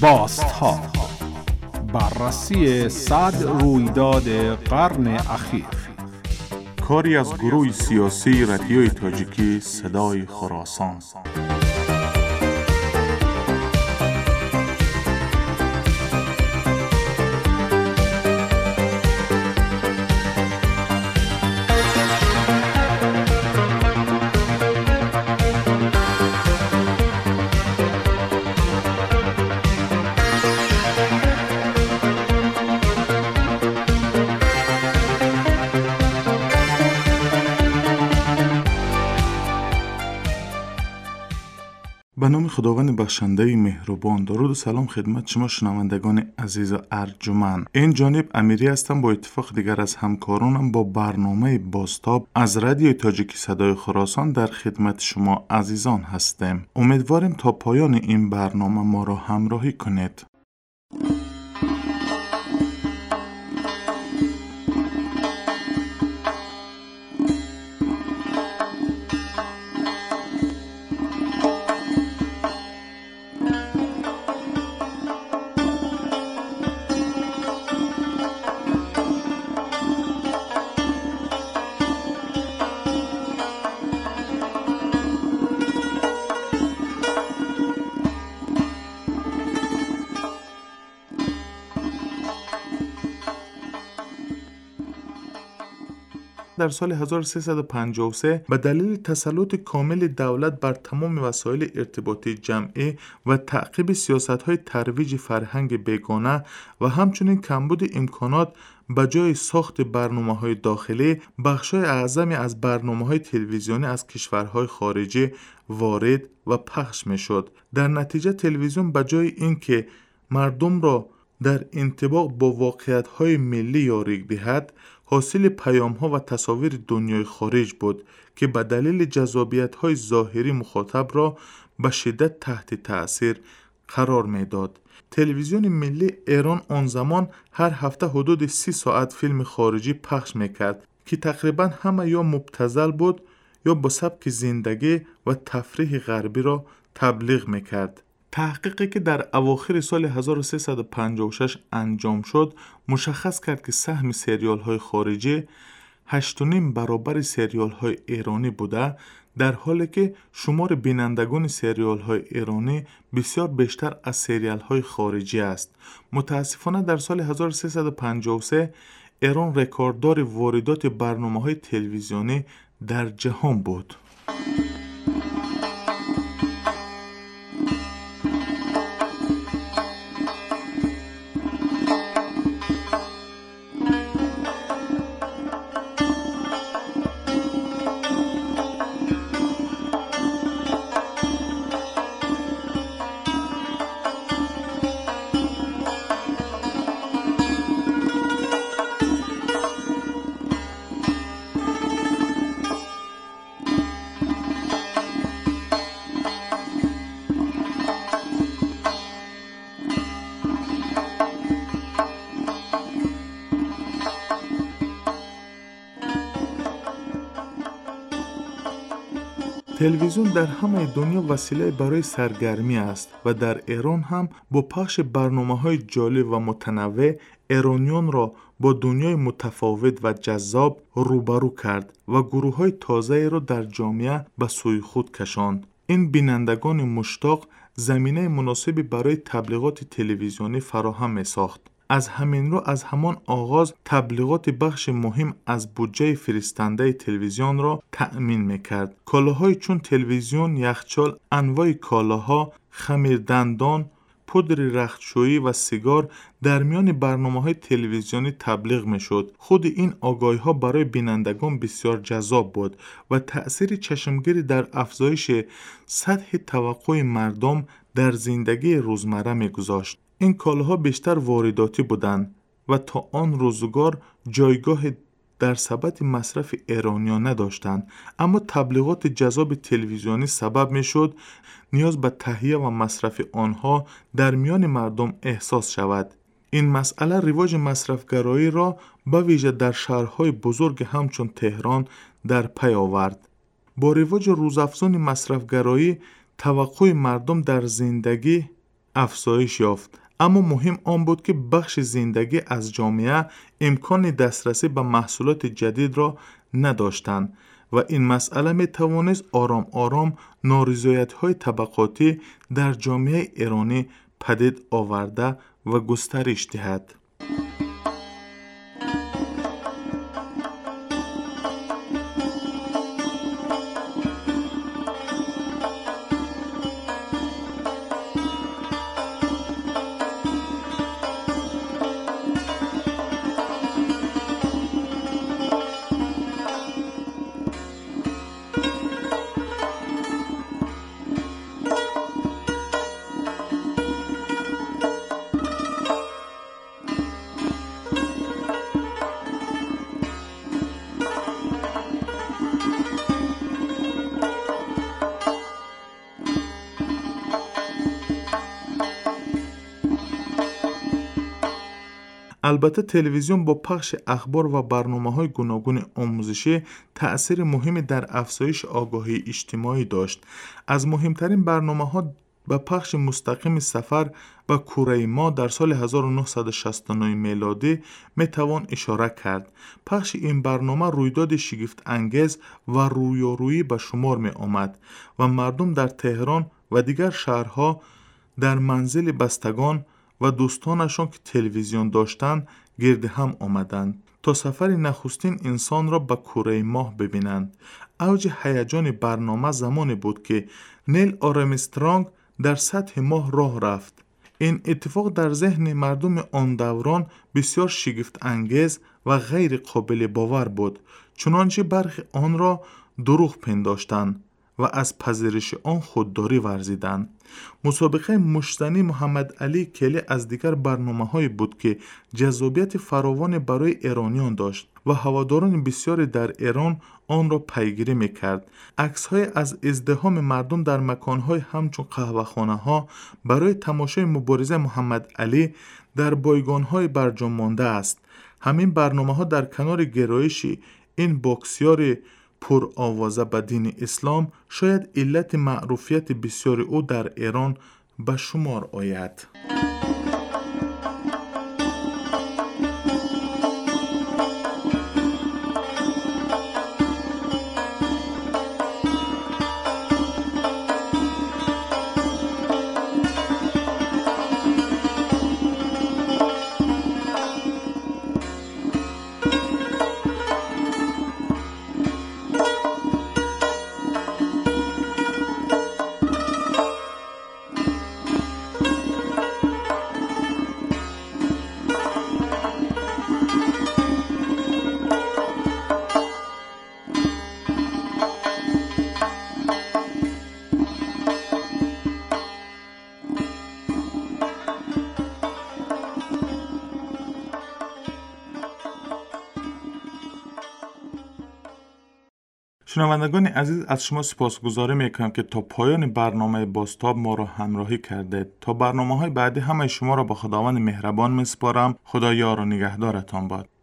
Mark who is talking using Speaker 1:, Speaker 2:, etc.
Speaker 1: بازتاب، بررسی 100 رویداد قرن اخیر.
Speaker 2: کاری از گروه سیاسی رادیوی تاجیکی صدای خراسان. به نام خداوند بخشنده مهربان. درود و سلام خدمت شما شنوندگان عزیز و ارجمند. این جانب امیری هستم، با اتفاق دیگر از همکارانم با برنامه بازتاب از رادیوی تاجیکی صدای خراسان در خدمت شما عزیزان هستیم. امیدواریم تا پایان این برنامه ما را همراهی کنید. در سال 1353 به دلیل تسلط کامل دولت بر تمام وسایل ارتباطی جمعی و تعقیب سیاست‌های ترویج فرهنگ بیگانه و همچنین کمبود امکانات به جای ساخت برنامه‌های داخلی، بخش‌های اعظمی از برنامه‌های تلویزیونی از کشورهای خارجی وارد و پخش می‌شد. در نتیجه تلویزیون به جای اینکه مردم را در انطباق با واقعیت‌های ملی یاری دهد، حاصل پیام‌ها و تصاویر دنیای خارج بود که به دلیل جذابیت‌های ظاهری مخاطب را به شدت تحت تأثیر قرار می‌داد. تلویزیون ملی ایران آن زمان هر هفته حدود 30 ساعت فیلم خارجی پخش می‌کرد که تقریباً همه یا مبتذل بود یا با سبک زندگی و تفریح غربی را تبلیغ می‌کرد. تحقیقی که در اواخر سال 1356 انجام شد مشخص کرد که سهم سریال‌های خارجی 8.5 برابر سریال‌های ایرانی بوده، در حالی که شمار بینندگان سریال‌های ایرانی بسیار بیشتر از سریال‌های خارجی است. متاسفانه در سال 1353 ایران رکورددار واردات برنامه‌های تلویزیونی در جهان بود. تلویزیون در همه دنیا وسیله برای سرگرمی است و در ایران هم با پخش برنامه‌های جالب و متنوع ایرانیان را با دنیای متفاوت و جذاب روبرو کرد و گروه‌های تازه‌ای را در جامعه به سوی خود کشاند. این بینندگان مشتاق زمینه مناسبی برای تبلیغات تلویزیونی فراهم می‌ساخت. از همین رو از همان آغاز تبلیغات بخش مهم از بودجه فرستنده تلویزیون را تأمین میکرد. کالاهای چون تلویزیون، یخچال، انواع کالاها، خمیردندان، پودر رختشویی و سیگار در میان برنامه‌های تلویزیونی تبلیغ میشد. خود این آگاهی‌ها برای بینندگان بسیار جذاب بود و تأثیر چشمگیری در افزایش سطح توقع مردم در زندگی روزمره میگذاشت. این کالاها بیشتر وارداتی بودند و تا آن روزگار جایگاه در سبد مصرف ایرانیان نداشتند، اما تبلیغات جذاب تلویزیونی سبب میشد نیاز به تهیه و مصرف آنها در میان مردم احساس شود. این مسئله رواج مصرفگرایی را به ویژه در شهرهای بزرگ همچون تهران در پی آورد. با رواج روزافزون مصرفگرایی، توقع مردم در زندگی افزایش یافت. اما مهم آن بود که بخش زندگی از جامعه امکان دسترسی به محصولات جدید را نداشتند و این مسئله می توانست آرام آرام نارضایت‌های طبقاتی در جامعه ایرانی پدید آورده و گسترش دهد. البته تلویزیون با پخش اخبار و برنامه‌های گوناگون آموزشی تأثیر مهمی در افزایش آگاهی اجتماعی داشت. از مهمترین برنامه‌ها به پخش مستقیم سفر به کره ماه در سال 1969 میلادی میتوان اشاره کرد. پخش این برنامه رویداد شگفت انگیز و رویارویی به شمار می آمد و مردم در تهران و دیگر شهرها در منزل بستگان و دوستانشان که تلویزیون داشتند گرد هم آمدند تا سفر نخستین انسان را به کره ماه ببینند. اوج هیجان برنامه زمانی بود که نیل آرمسترانگ در سطح ماه راه رفت. این اتفاق در ذهن مردم آن دوران بسیار شگفت انگیز و غیر قابل باور بود، چنانچه برخی آن را دروغ پنداشتند و از پذیرش آن خودداری ورزیدند. مسابقه مشتنی محمد علی کلی از دیگر برنامه‌هایی بود که جذابیت فراوان برای ایرانیان داشت و هواداران بسیاری در ایران آن را پیگیری می‌کرد. عکس‌های از ازدحام مردم در مکان‌های همچون قهوه‌خانه‌ها برای تماشای مبارزه محمد علی در بایگان‌های برجام مانده است. همین برنامه‌ها در کنار گرایش این بوکسیار پر آوازه به دین اسلام شاید علت معروفیت بسیار او در ایران به شمار آید. شنوندگان عزیز، از شما سپاسگزاری میکنم که تا پایان برنامه بازتاب ما را همراهی کردید. تا برنامه‌های بعدی همه شما را به خداوند مهربان میسپارم. خدا یار و نگهدارتان باد.